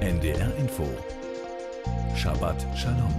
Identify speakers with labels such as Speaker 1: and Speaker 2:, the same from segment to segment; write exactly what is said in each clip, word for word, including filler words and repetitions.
Speaker 1: N D R Info. Shabbat Shalom.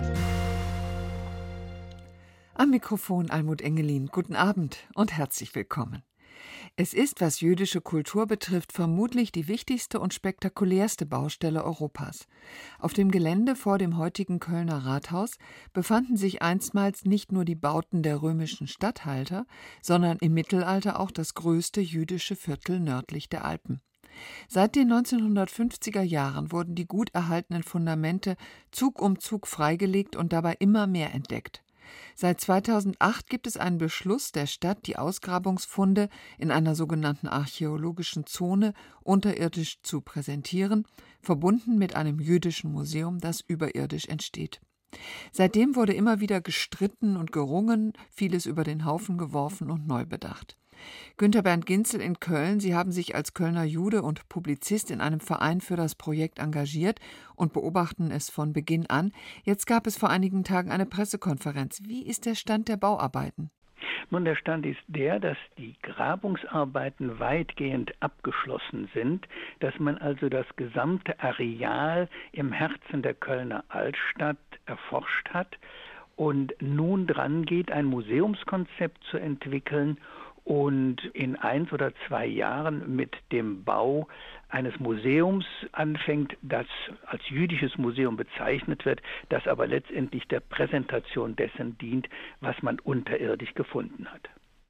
Speaker 2: Am Mikrofon Almut Engelin. Guten Abend und herzlich willkommen. Es ist, was jüdische Kultur betrifft, vermutlich die wichtigste und spektakulärste Baustelle Europas. Auf dem Gelände vor dem heutigen Kölner Rathaus befanden sich einstmals nicht nur die Bauten der römischen Statthalter, sondern im Mittelalter auch das größte jüdische Viertel nördlich der Alpen. Seit den neunzehnhundertfünfziger Jahren wurden die gut erhaltenen Fundamente Zug um Zug freigelegt und dabei immer mehr entdeckt. Seit zweitausendacht gibt es einen Beschluss der Stadt, die Ausgrabungsfunde in einer sogenannten archäologischen Zone unterirdisch zu präsentieren, verbunden mit einem jüdischen Museum, das überirdisch entsteht. Seitdem wurde immer wieder gestritten und gerungen, vieles über den Haufen geworfen und neu bedacht. Günter Bernd Ginzel in Köln, Sie haben sich als Kölner Jude und Publizist in einem Verein für das Projekt engagiert und beobachten es von Beginn an. Jetzt gab es vor einigen Tagen eine Pressekonferenz. Wie ist der Stand der Bauarbeiten?
Speaker 3: Nun, der Stand ist der, dass die Grabungsarbeiten weitgehend abgeschlossen sind, dass man also das gesamte Areal im Herzen der Kölner Altstadt erforscht hat und nun dran geht, ein Museumskonzept zu entwickeln und in eins oder zwei Jahren mit dem Bau eines Museums anfängt, das als jüdisches Museum bezeichnet wird, das aber letztendlich der Präsentation dessen dient, was man unterirdisch gefunden hat.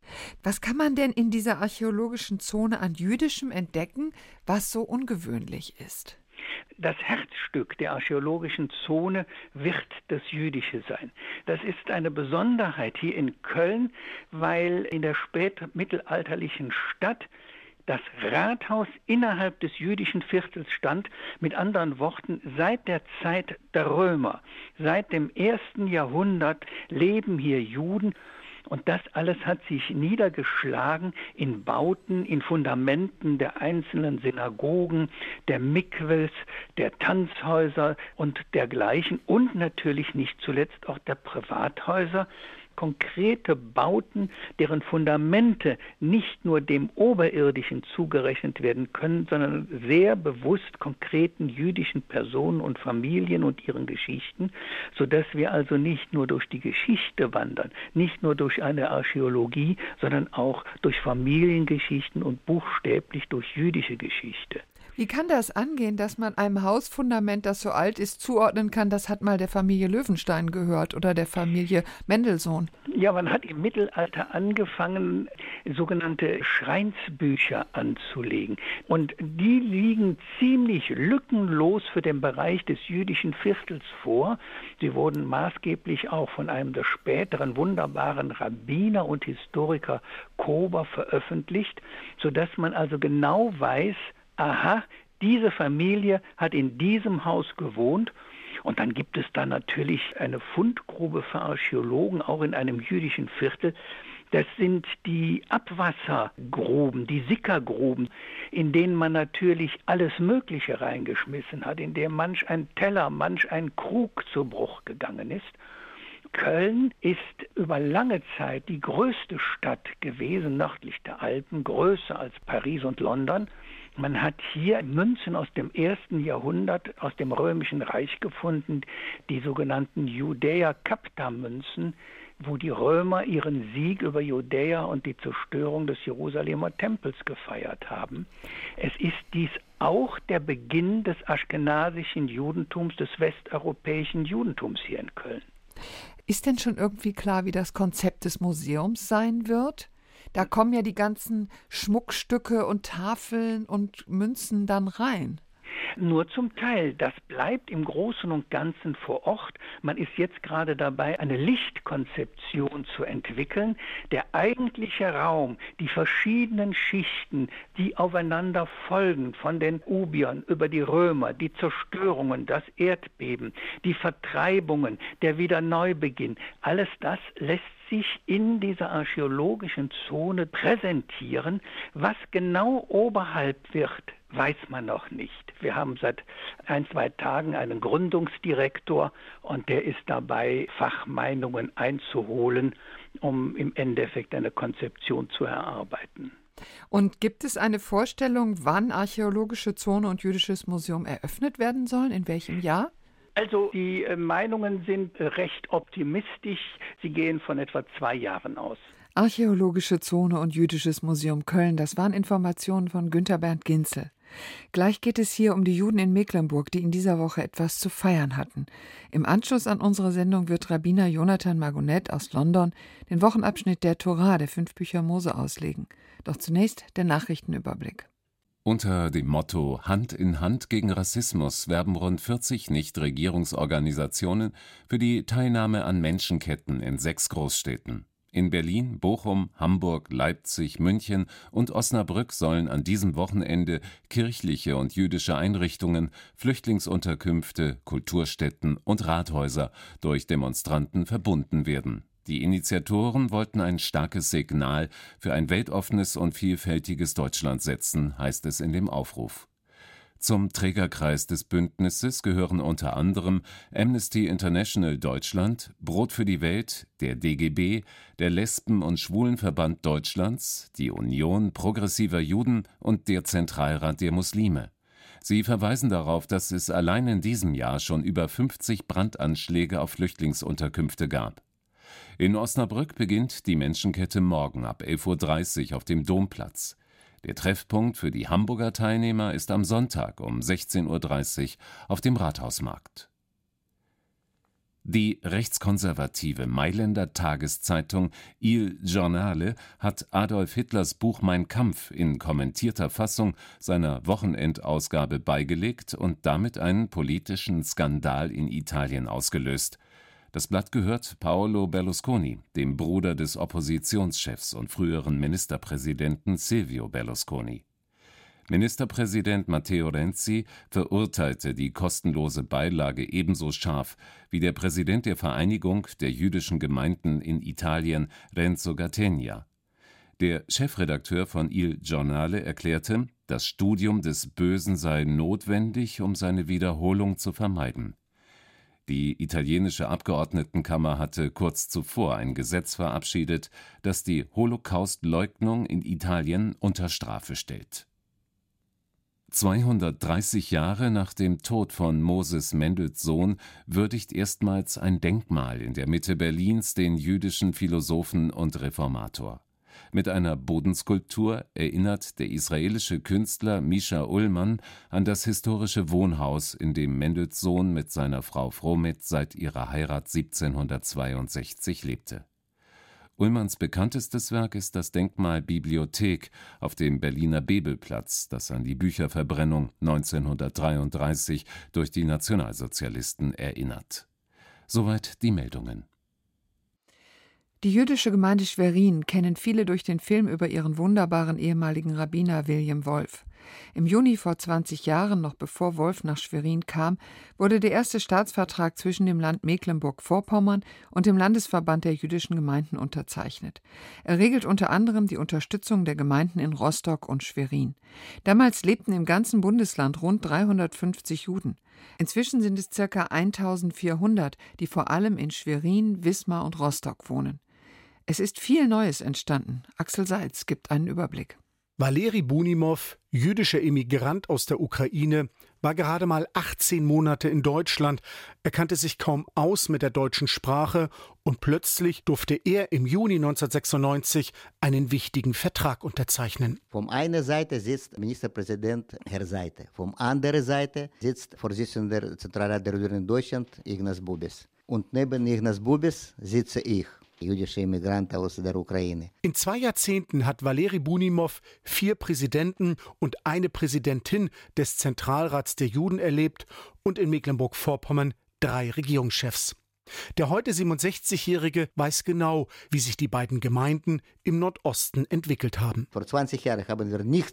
Speaker 2: Was kann man denn in dieser archäologischen Zone an Jüdischem entdecken, was so ungewöhnlich ist?
Speaker 3: Das Herzstück der archäologischen Zone wird das Jüdische sein. Das ist eine Besonderheit hier in Köln, weil in der spätmittelalterlichen Stadt das Rathaus innerhalb des jüdischen Viertels stand, mit anderen Worten, seit der Zeit der Römer, seit dem ersten Jahrhundert leben hier Juden. Und das alles hat sich niedergeschlagen in Bauten, in Fundamenten der einzelnen Synagogen, der Mikwes, der Tanzhäuser und dergleichen und natürlich nicht zuletzt auch der Privathäuser. Konkrete Bauten, deren Fundamente nicht nur dem Oberirdischen zugerechnet werden können, sondern sehr bewusst konkreten jüdischen Personen und Familien und ihren Geschichten, sodass wir also nicht nur durch die Geschichte wandern, nicht nur durch eine Archäologie, sondern auch durch Familiengeschichten und buchstäblich durch jüdische Geschichte.
Speaker 2: Wie kann das angehen, dass man einem Hausfundament, das so alt ist, zuordnen kann, das hat mal der Familie Löwenstein gehört oder der Familie Mendelssohn?
Speaker 3: Ja, man hat im Mittelalter angefangen, sogenannte Schreinsbücher anzulegen. Und die liegen ziemlich lückenlos für den Bereich des jüdischen Viertels vor. Sie wurden maßgeblich auch von einem der späteren wunderbaren Rabbiner und Historiker Kober veröffentlicht, sodass man also genau weiß, aha, diese Familie hat in diesem Haus gewohnt. Und dann gibt es da natürlich eine Fundgrube für Archäologen, auch in einem jüdischen Viertel. Das sind die Abwassergruben, die Sickergruben, in denen man natürlich alles Mögliche reingeschmissen hat, in der manch ein Teller, manch ein Krug zu Bruch gegangen ist. Köln ist über lange Zeit die größte Stadt gewesen, nördlich der Alpen, größer als Paris und London. Man hat hier Münzen aus dem ersten Jahrhundert aus dem Römischen Reich gefunden, die sogenannten Judäa-Capta-Münzen, wo die Römer ihren Sieg über Judäa und die Zerstörung des Jerusalemer Tempels gefeiert haben. Es ist dies auch der Beginn des aschkenasischen Judentums, des westeuropäischen Judentums hier in Köln.
Speaker 2: Ist denn schon irgendwie klar, wie das Konzept des Museums sein wird? Da kommen ja die ganzen Schmuckstücke und Tafeln und Münzen dann rein.
Speaker 3: Nur zum Teil. Das bleibt im Großen und Ganzen vor Ort. Man ist jetzt gerade dabei, eine Lichtkonzeption zu entwickeln. Der eigentliche Raum, die verschiedenen Schichten, die aufeinander folgen, von den Ubiern über die Römer, die Zerstörungen, das Erdbeben, die Vertreibungen, der Wiederneubeginn, alles das lässt sich in dieser archäologischen Zone präsentieren. Was genau oberhalb wird, weiß man noch nicht. Wir haben seit ein, zwei Tagen einen Gründungsdirektor und der ist dabei, Fachmeinungen einzuholen, um im Endeffekt eine Konzeption zu erarbeiten.
Speaker 2: Und gibt es eine Vorstellung, wann archäologische Zone und jüdisches Museum eröffnet werden sollen? In welchem Jahr?
Speaker 3: Also die äh, Meinungen sind äh, recht optimistisch. Sie gehen von etwa zwei Jahren aus.
Speaker 2: Archäologische Zone und Jüdisches Museum Köln, das waren Informationen von Günter Bernd Ginzel. Gleich geht es hier um die Juden in Mecklenburg, die in dieser Woche etwas zu feiern hatten. Im Anschluss an unsere Sendung wird Rabbiner Jonathan Margonet aus London den Wochenabschnitt der Tora, der fünf Bücher Mose, auslegen. Doch zunächst der Nachrichtenüberblick.
Speaker 1: Unter dem Motto Hand in Hand gegen Rassismus werben rund vierzig Nichtregierungsorganisationen für die Teilnahme an Menschenketten in sechs Großstädten. In Berlin, Bochum, Hamburg, Leipzig, München und Osnabrück sollen an diesem Wochenende kirchliche und jüdische Einrichtungen, Flüchtlingsunterkünfte, Kulturstätten und Rathäuser durch Demonstranten verbunden werden. Die Initiatoren wollten ein starkes Signal für ein weltoffenes und vielfältiges Deutschland setzen, heißt es in dem Aufruf. Zum Trägerkreis des Bündnisses gehören unter anderem Amnesty International Deutschland, Brot für die Welt, der D G B, der Lesben- und Schwulenverband Deutschlands, die Union progressiver Juden und der Zentralrat der Muslime. Sie verweisen darauf, dass es allein in diesem Jahr schon über fünfzig Brandanschläge auf Flüchtlingsunterkünfte gab. In Osnabrück beginnt die Menschenkette morgen ab elf Uhr dreißig auf dem Domplatz. Der Treffpunkt für die Hamburger Teilnehmer ist am Sonntag um sechzehn Uhr dreißig auf dem Rathausmarkt. Die rechtskonservative Mailänder Tageszeitung Il Giornale hat Adolf Hitlers Buch Mein Kampf in kommentierter Fassung seiner Wochenendausgabe beigelegt und damit einen politischen Skandal in Italien ausgelöst. Das Blatt gehört Paolo Berlusconi, dem Bruder des Oppositionschefs und früheren Ministerpräsidenten Silvio Berlusconi. Ministerpräsident Matteo Renzi verurteilte die kostenlose Beilage ebenso scharf wie der Präsident der Vereinigung der jüdischen Gemeinden in Italien, Renzo Gattegna. Der Chefredakteur von Il Giornale erklärte, das Studium des Bösen sei notwendig, um seine Wiederholung zu vermeiden. Die italienische Abgeordnetenkammer hatte kurz zuvor ein Gesetz verabschiedet, das die Holocaustleugnung in Italien unter Strafe stellt. zweihundertdreißig Jahre nach dem Tod von Moses Mendelssohn würdigt erstmals ein Denkmal in der Mitte Berlins den jüdischen Philosophen und Reformator. Mit einer Bodenskulptur erinnert der israelische Künstler Misha Ullmann an das historische Wohnhaus, in dem Mendelssohn mit seiner Frau Fromet seit ihrer Heirat siebzehnhundertzweiundsechzig lebte. Ullmanns bekanntestes Werk ist das Denkmal Bibliothek auf dem Berliner Bebelplatz, das an die Bücherverbrennung neunzehnhundertdreiunddreißig durch die Nationalsozialisten erinnert. Soweit die Meldungen.
Speaker 2: Die jüdische Gemeinde Schwerin kennen viele durch den Film über ihren wunderbaren ehemaligen Rabbiner William Wolf. Im Juni vor zwanzig Jahren, noch bevor Wolf nach Schwerin kam, wurde der erste Staatsvertrag zwischen dem Land Mecklenburg-Vorpommern und dem Landesverband der jüdischen Gemeinden unterzeichnet. Er regelt unter anderem die Unterstützung der Gemeinden in Rostock und Schwerin. Damals lebten im ganzen Bundesland rund dreihundertfünfzig Juden. Inzwischen sind es ca. eintausendvierhundert, die vor allem in Schwerin, Wismar und Rostock wohnen. Es ist viel Neues entstanden. Axel Seitz gibt einen Überblick.
Speaker 4: Valeri Bunimov, jüdischer Emigrant aus der Ukraine, war gerade mal achtzehn Monate in Deutschland. Er kannte sich kaum aus mit der deutschen Sprache und plötzlich durfte er im Juni neunzehnhundertsechsundneunzig einen wichtigen Vertrag unterzeichnen.
Speaker 5: Von einer Seite sitzt Ministerpräsident Herr Seite, von der anderen Seite sitzt Vorsitzender der Zentralrat der Juden in Deutschland, Ignaz Bubis. Und neben Ignaz Bubis sitze ich, jüdische Immigranten aus der Ukraine.
Speaker 4: In zwei Jahrzehnten hat Valeri Bunimov vier Präsidenten und eine Präsidentin des Zentralrats der Juden erlebt und in Mecklenburg-Vorpommern drei Regierungschefs. Der heute siebenundsechzigjährige weiß genau, wie sich die beiden Gemeinden im Nordosten entwickelt haben.
Speaker 5: Vor zwanzig Jahren haben wir nichts,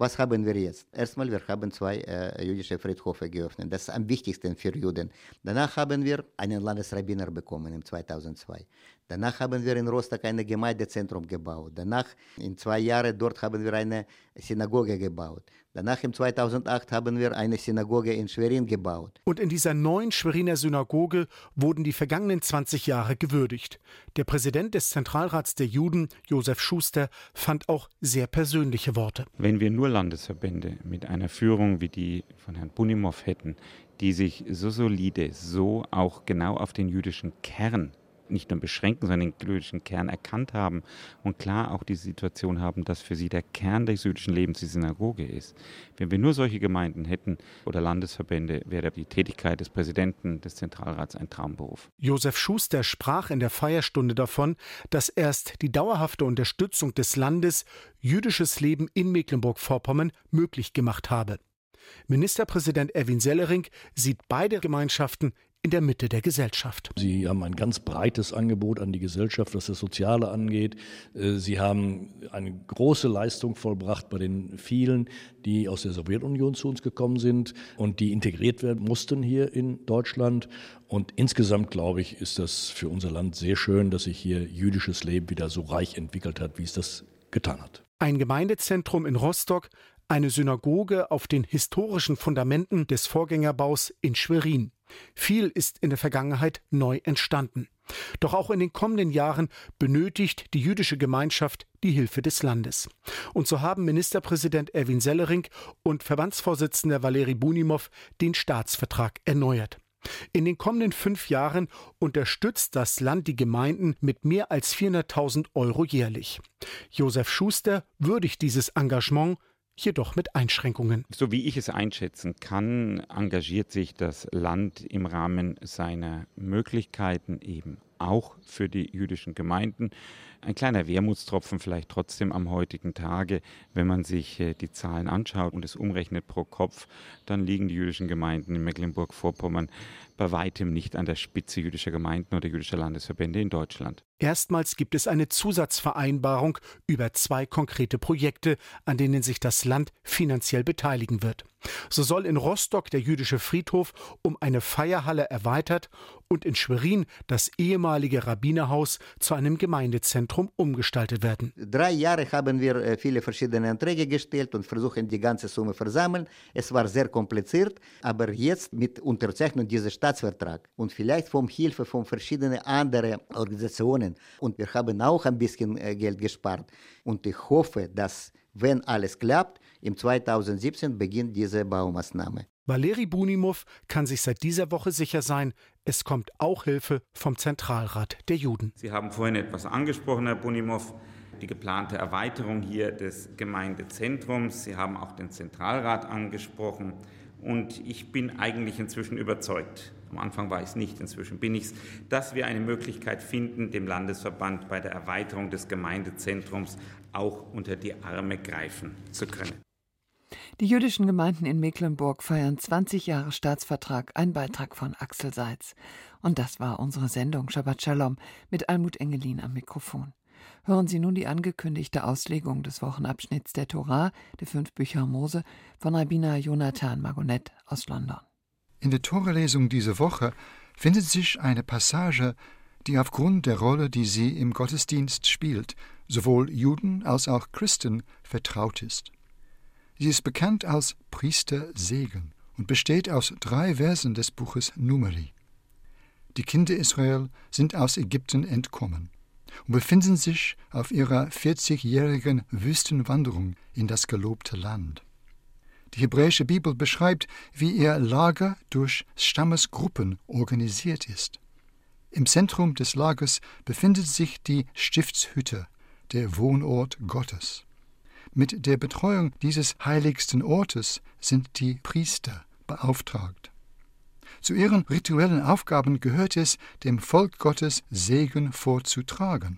Speaker 5: Was haben wir jetzt? Erstmal, wir haben zwei äh, jüdische Friedhöfe geöffnet. Das ist am wichtigsten für Juden. Danach haben wir einen Landesrabbiner bekommen im zweitausendzwei. Danach haben wir in Rostock ein Gemeindezentrum gebaut. Danach, in zwei Jahren, dort haben wir eine Synagoge gebaut. Danach, im zweitausendacht, haben wir eine Synagoge in Schwerin gebaut.
Speaker 4: Und in dieser neuen Schweriner Synagoge wurden die vergangenen zwanzig Jahre gewürdigt. Der Präsident des Zentralrats der Juden, Josef Schuster, fand auch sehr persönliche Worte.
Speaker 6: Wenn wir nur Landesverbände mit einer Führung wie die von Herrn Bunimov hätten, die sich so solide, so auch genau auf den jüdischen Kern nicht nur beschränken, sondern den jüdischen Kern erkannt haben und klar auch die Situation haben, dass für sie der Kern des jüdischen Lebens die Synagoge ist. Wenn wir nur solche Gemeinden hätten oder Landesverbände, wäre die Tätigkeit des Präsidenten des Zentralrats ein Traumberuf.
Speaker 4: Josef Schuster sprach in der Feierstunde davon, dass erst die dauerhafte Unterstützung des Landes jüdisches Leben in Mecklenburg-Vorpommern möglich gemacht habe. Ministerpräsident Erwin Sellering sieht beide Gemeinschaften in der Mitte der Gesellschaft.
Speaker 7: Sie haben ein ganz breites Angebot an die Gesellschaft, was das Soziale angeht. Sie haben eine große Leistung vollbracht bei den vielen, die aus der Sowjetunion zu uns gekommen sind und die integriert werden mussten hier in Deutschland. Und insgesamt, glaube ich, ist das für unser Land sehr schön, dass sich hier jüdisches Leben wieder so reich entwickelt hat, wie es das getan hat.
Speaker 4: Ein Gemeindezentrum in Rostock, eine Synagoge auf den historischen Fundamenten des Vorgängerbaus in Schwerin. Viel ist in der Vergangenheit neu entstanden. Doch auch in den kommenden Jahren benötigt die jüdische Gemeinschaft die Hilfe des Landes. Und so haben Ministerpräsident Erwin Sellering und Verbandsvorsitzender Valeri Bunimov den Staatsvertrag erneuert. In den kommenden fünf Jahren unterstützt das Land die Gemeinden mit mehr als vierhunderttausend Euro jährlich. Josef Schuster würdigt dieses Engagement, jedoch mit Einschränkungen.
Speaker 6: So wie ich es einschätzen kann, engagiert sich das Land im Rahmen seiner Möglichkeiten eben auch für die jüdischen Gemeinden. Ein kleiner Wermutstropfen vielleicht trotzdem am heutigen Tage, wenn man sich die Zahlen anschaut und es umrechnet pro Kopf, dann liegen die jüdischen Gemeinden in Mecklenburg-Vorpommern bei weitem nicht an der Spitze jüdischer Gemeinden oder jüdischer Landesverbände in Deutschland.
Speaker 4: Erstmals gibt es eine Zusatzvereinbarung über zwei konkrete Projekte, an denen sich das Land finanziell beteiligen wird. So soll in Rostock der jüdische Friedhof um eine Feierhalle erweitert und in Schwerin das ehemalige Rabbinerhaus zu einem Gemeindezentrum umgestaltet werden.
Speaker 5: Drei Jahre haben wir viele verschiedene Anträge gestellt und versuchen, die ganze Summe zu versammeln. Es war sehr kompliziert, aber jetzt mit Unterzeichnung dieses Staatsvertrags und vielleicht von Hilfe von verschiedenen anderen Organisationen. Und wir haben auch ein bisschen Geld gespart. Und ich hoffe, dass, wenn alles klappt, im zweitausendsiebzehn beginnt diese Baumaßnahme.
Speaker 4: Valeri Bunimov kann sich seit dieser Woche sicher sein, es kommt auch Hilfe vom Zentralrat der Juden.
Speaker 6: Sie haben vorhin etwas angesprochen, Herr Bunimov, die geplante Erweiterung hier des Gemeindezentrums. Sie haben auch den Zentralrat angesprochen. Und ich bin eigentlich inzwischen überzeugt, am Anfang war ich es nicht, inzwischen bin ich es, dass wir eine Möglichkeit finden, dem Landesverband bei der Erweiterung des Gemeindezentrums auch unter die Arme greifen zu können.
Speaker 2: Die jüdischen Gemeinden in Mecklenburg feiern zwanzig Jahre Staatsvertrag, ein Beitrag von Axel Seitz. Und das war unsere Sendung Shabbat Shalom mit Almut Engelin am Mikrofon. Hören Sie nun die angekündigte Auslegung des Wochenabschnitts der Torah, der fünf Bücher Mose, von Rabbiner Jonathan Margonet aus London.
Speaker 8: In der Toralesung diese Woche findet sich eine Passage, die aufgrund der Rolle, die sie im Gottesdienst spielt, sowohl Juden als auch Christen vertraut ist. Sie ist bekannt als Priestersegen und besteht aus drei Versen des Buches Numeri. Die Kinder Israel sind aus Ägypten entkommen und befinden sich auf ihrer vierzigjährigen Wüstenwanderung in das gelobte Land. Die hebräische Bibel beschreibt, wie ihr Lager durch Stammesgruppen organisiert ist. Im Zentrum des Lagers befindet sich die Stiftshütte, der Wohnort Gottes. Mit der Betreuung dieses heiligsten Ortes sind die Priester beauftragt. Zu ihren rituellen Aufgaben gehört es, dem Volk Gottes Segen vorzutragen.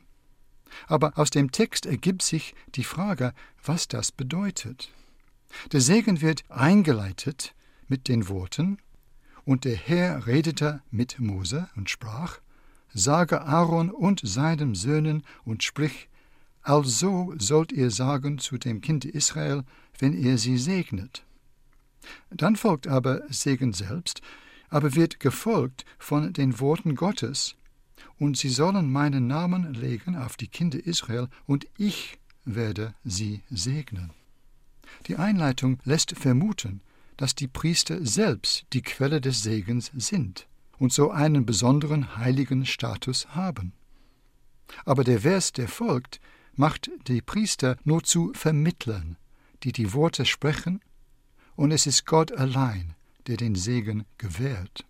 Speaker 8: Aber aus dem Text ergibt sich die Frage, was das bedeutet. Der Segen wird eingeleitet mit den Worten: Und der Herr redete mit Mose und sprach: Sage Aaron und seinen Söhnen und sprich: Also sollt ihr sagen zu dem Kind Israel, wenn ihr sie segnet. Dann folgt aber Segen selbst, aber wird gefolgt von den Worten Gottes. Und sie sollen meinen Namen legen auf die Kinder Israel, und ich werde sie segnen. Die Einleitung lässt vermuten, dass die Priester selbst die Quelle des Segens sind und so einen besonderen heiligen Status haben. Aber der Vers, der folgt, macht die Priester nur zu Vermittlern, die die Worte sprechen, und es ist Gott allein, der den Segen gewährt.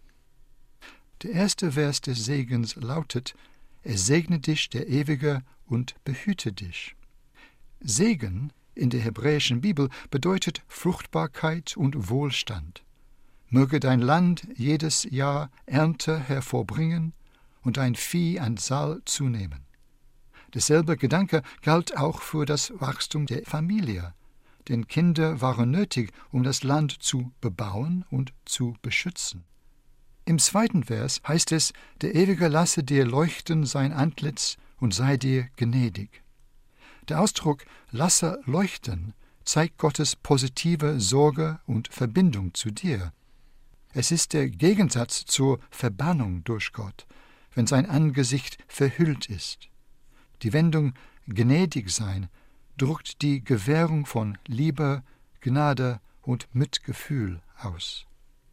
Speaker 8: Der erste Vers des Segens lautet: Er segne dich, der Ewige, und behüte dich. Segen in der hebräischen Bibel bedeutet Fruchtbarkeit und Wohlstand. Möge dein Land jedes Jahr Ernte hervorbringen und dein Vieh an Zahl zunehmen. Derselbe Gedanke galt auch für das Wachstum der Familie, denn Kinder waren nötig, um das Land zu bebauen und zu beschützen. Im zweiten Vers heißt es: Der Ewige lasse dir leuchten sein Antlitz und sei dir gnädig. Der Ausdruck »lasse leuchten« zeigt Gottes positive Sorge und Verbindung zu dir. Es ist der Gegensatz zur Verbannung durch Gott, wenn sein Angesicht verhüllt ist. Die Wendung gnädig sein drückt die Gewährung von Liebe, Gnade und Mitgefühl aus.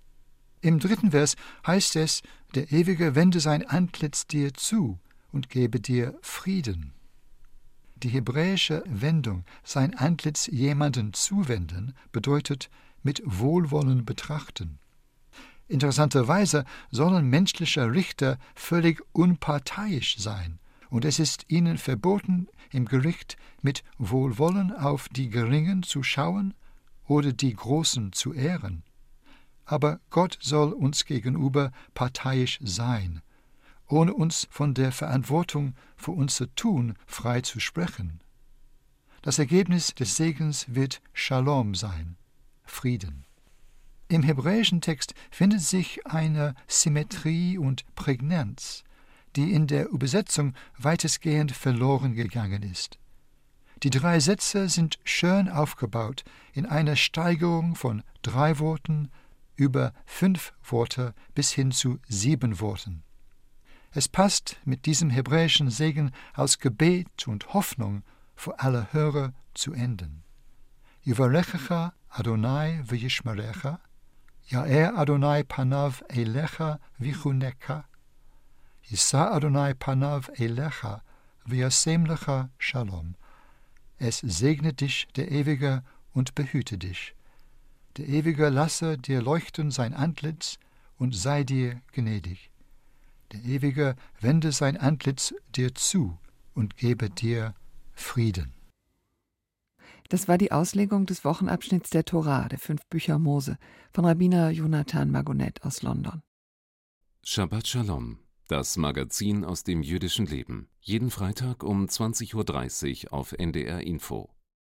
Speaker 8: Im dritten Vers heißt es: Der Ewige wende sein Antlitz dir zu und gebe dir Frieden. Die hebräische Wendung »sein Antlitz jemanden zuwenden« bedeutet mit Wohlwollen betrachten. Interessanterweise sollen menschliche Richter völlig unparteiisch sein, und es ist ihnen verboten, im Gericht mit Wohlwollen auf die Geringen zu schauen oder die Großen zu ehren. Aber Gott soll uns gegenüber parteiisch sein, ohne uns von der Verantwortung für unser Tun frei zu sprechen. Das Ergebnis des Segens wird Shalom sein, Frieden. Im hebräischen Text findet sich eine Symmetrie und Prägnanz, die in der Übersetzung weitestgehend verloren gegangen ist. Die drei Sätze sind schön aufgebaut in einer Steigerung von drei Worten über fünf Worte bis hin zu sieben Worten. Es passt mit diesem hebräischen Segen aus Gebet und Hoffnung für alle Hörer zu enden. Yivarechecha Adonai v'yishmerecha, Ya'er Adonai panav eilecha v'chuneka, Yisa Adonai panav eilecha v'yasem lecha shalom. Es segne dich der Ewige und behüte dich. Der Ewige lasse dir leuchten sein Antlitz und sei dir gnädig. Der Ewige wende sein Antlitz dir zu und gebe dir Frieden.
Speaker 2: Das war die Auslegung des Wochenabschnitts der Tora, der fünf Bücher Mose, von Rabbiner Jonathan Magonet aus London.
Speaker 1: Shabbat Shalom, das Magazin aus dem jüdischen Leben. Jeden Freitag um zwanzig Uhr dreißig auf N D R Info.